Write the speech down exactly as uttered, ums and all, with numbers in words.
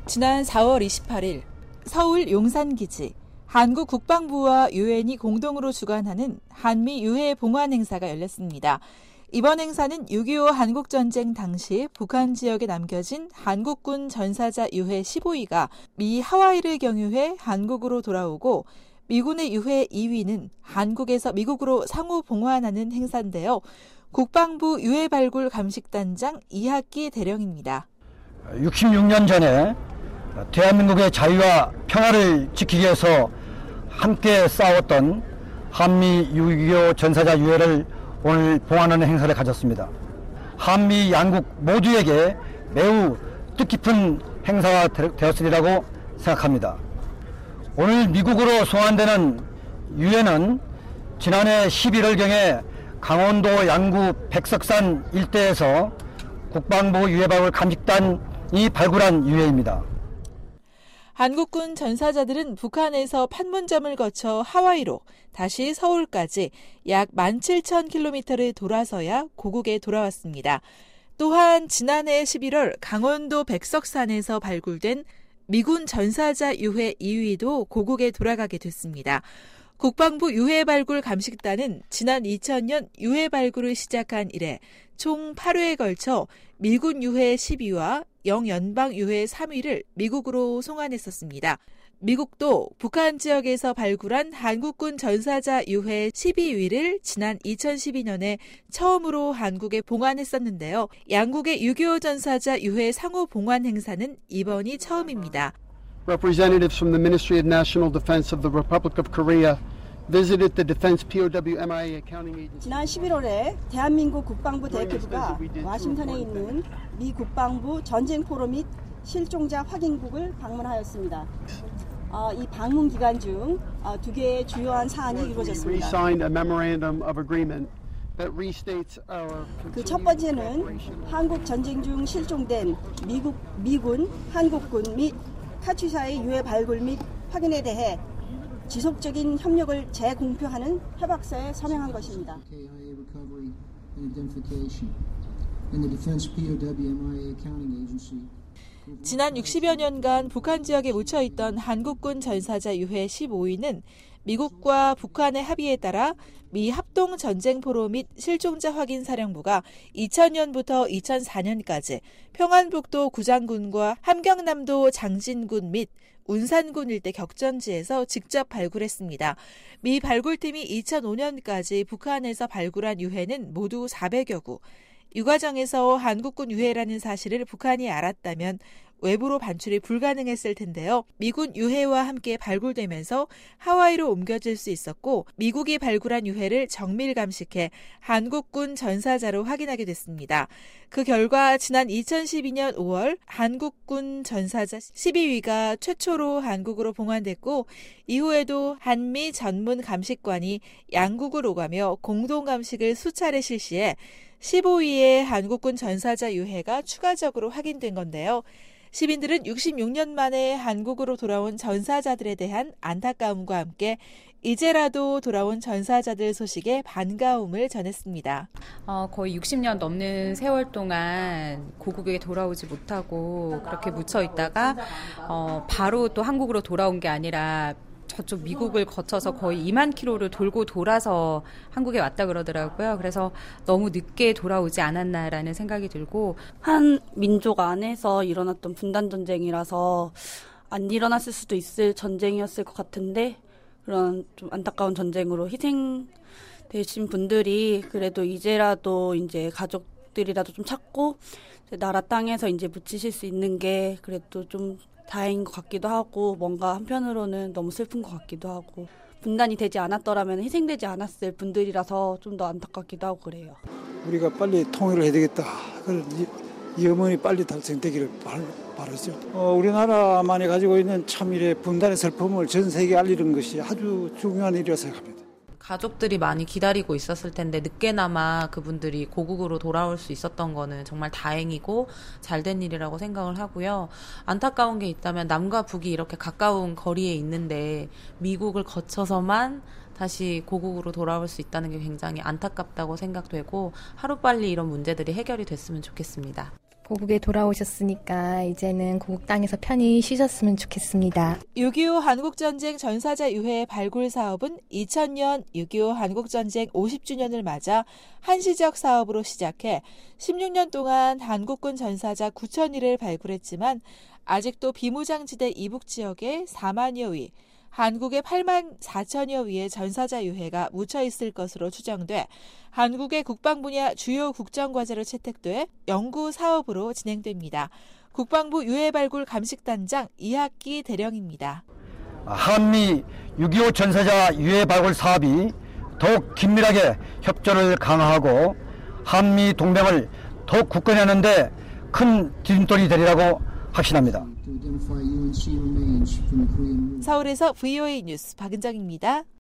지난 사월 이십팔일 서울 용산기지 한국 국방부와 유엔이 공동으로 주관하는 한미 유해 봉환 행사가 열렸습니다. 이번 행사는 육이오 한국전쟁 당시 북한 지역에 남겨진 한국군 전사자 유해 십오 위가 미 하와이를 경유해 한국으로 돌아오고 미군의 유해 이 위는 한국에서 미국으로 상호 봉환하는 행사인데요. 국방부 유해 발굴 감식단장 이학기 대령입니다. 육십육 년 전에 대한민국의 자유와 평화를 지키기 위해서 함께 싸웠던 한미 육이오 전사자 유해를 오늘 봉환하는 행사를 가졌습니다. 한미 양국 모두에게 매우 뜻깊은 행사가 되었으리라고 생각합니다. 오늘 미국으로 송환되는 유해는 지난해 십일월경에 강원도 양구 백석산 일대에서 국방부 유해발굴 감식단이 발굴한 유해입니다. 한국군 전사자들은 북한에서 판문점을 거쳐 하와이로 다시 서울까지 약 만 칠천 킬로미터를 돌아서야 고국에 돌아왔습니다. 또한 지난해 십일월 강원도 백석산에서 발굴된 미군 전사자 유해 이 위도 고국에 돌아가게 됐습니다. 국방부 유해 발굴 감식단은 지난 이천 년 유해 발굴을 시작한 이래 총 팔 회에 걸쳐 미군 유해 십 위와 영연방 유해 삼 위를 미국으로 송환했었습니다. 미국도 북한 지역에서 발굴한 한국군 전사자 유해 십이 위를 지난 이천십이 년에 처음으로 한국에 봉환했었는데요. 양국의 육이오 전사자 유해 상호 봉환 행사는 이번이 처음입니다. Representatives from the Ministry of National Defense of the Republic of Korea visited the Defense 피오더블유 엠아이에이 Accounting Agency. 지난 십일월에 대한민국 국방부 대표부가 워싱턴에 있는 미 국방부 전쟁 포럼 및 실종자 확인국을 방문하였습니다. 어, 이 방문 기간 중 어, 두 개의 주요한 사안이 이루어졌습니다. 그 첫 번째는 한국 전쟁 중 실종된 미국, 미군, 한국군 및 카츄샤의 유해 발굴 및 확인에 대해 지속적인 협력을 재공표하는 협약서에 서명한 것입니다. 지난 육십여 년간 북한 지역에 묻혀있던 한국군 전사자 유해 십오 위는 미국과 북한의 합의에 따라 미 합동전쟁 포로 및 실종자 확인 사령부가 이천 년부터 이천사 년까지 평안북도 구장군과 함경남도 장진군 및 운산군 일대 격전지에서 직접 발굴했습니다. 미 발굴팀이 이천오 년까지 북한에서 발굴한 유해는 모두 사백여 구. 이 과정에서 한국군 유해라는 사실을 북한이 알았다면 외부로 반출이 불가능했을 텐데요. 미군 유해와 함께 발굴되면서 하와이로 옮겨질 수 있었고 미국이 발굴한 유해를 정밀 감식해 한국군 전사자로 확인하게 됐습니다. 그 결과 지난 이천십이 년 오월 한국군 전사자 십이 위가 최초로 한국으로 봉환됐고 이후에도 한미 전문 감식관이 양국을 오가며 공동 감식을 수차례 실시해 십오 위의 한국군 전사자 유해가 추가적으로 확인된 건데요. 시민들은 육십육 년 만에 한국으로 돌아온 전사자들에 대한 안타까움과 함께 이제라도 돌아온 전사자들 소식에 반가움을 전했습니다. 어, 거의 육십 년 넘는 세월 동안 고국에 돌아오지 못하고 그렇게 묻혀 있다가 어, 바로 또 한국으로 돌아온 게 아니라 저쪽 미국을 거쳐서 거의 이만 킬로를 돌고 돌아서 한국에 왔다 그러더라고요. 그래서 너무 늦게 돌아오지 않았나라는 생각이 들고 한 민족 안에서 일어났던 분단 전쟁이라서 안 일어났을 수도 있을 전쟁이었을 것 같은데 그런 좀 안타까운 전쟁으로 희생되신 분들이 그래도 이제라도 이제 가족들이라도 좀 찾고 나라 땅에서 이제 묻히실 수 있는 게 그래도 좀 다행인 것 같기도 하고 뭔가 한편으로는 너무 슬픈 것 같기도 하고 분단이 되지 않았더라면 희생되지 않았을 분들이라서 좀 더 안타깝기도 하고 그래요. 우리가 빨리 통일을 해야 되겠다. 그런 이, 이 염원이 빨리 달성되기를 바라죠. 어, 우리나라만이 가지고 있는 참 이래 분단의 슬픔을 전 세계에 알리는 것이 아주 중요한 일이라고 생각합니다. 가족들이 많이 기다리고 있었을 텐데 늦게나마 그분들이 고국으로 돌아올 수 있었던 거는 정말 다행이고 잘된 일이라고 생각을 하고요. 안타까운 게 있다면 남과 북이 이렇게 가까운 거리에 있는데 미국을 거쳐서만 다시 고국으로 돌아올 수 있다는 게 굉장히 안타깝다고 생각되고 하루빨리 이런 문제들이 해결이 됐으면 좋겠습니다. 고국에 돌아오셨으니까 이제는 고국 땅에서 편히 쉬셨으면 좋겠습니다. 육이오 한국전쟁 전사자 유해 발굴 사업은 이천 년 육이오 한국전쟁 오십 주년을 맞아 한시적 사업으로 시작해 십육 년 동안 한국군 전사자 구천 일을 발굴했지만 아직도 비무장지대 이북 지역에 사만여 위, 한국에 팔만 사천여 위의 전사자 유해가 묻혀 있을 것으로 추정돼 한국의 국방 분야 주요 국정과제로 채택돼 연구 사업으로 진행됩니다. 국방부 유해발굴 감식단장 이학기 대령입니다. 한미 육이오 전사자 유해발굴 사업이 더욱 긴밀하게 협조를 강화하고 한미 동맹을 더욱 굳건하는 데 큰 디딤돌이 되리라고 확신합니다. 서울에서 브이오에이 뉴스 박은정입니다.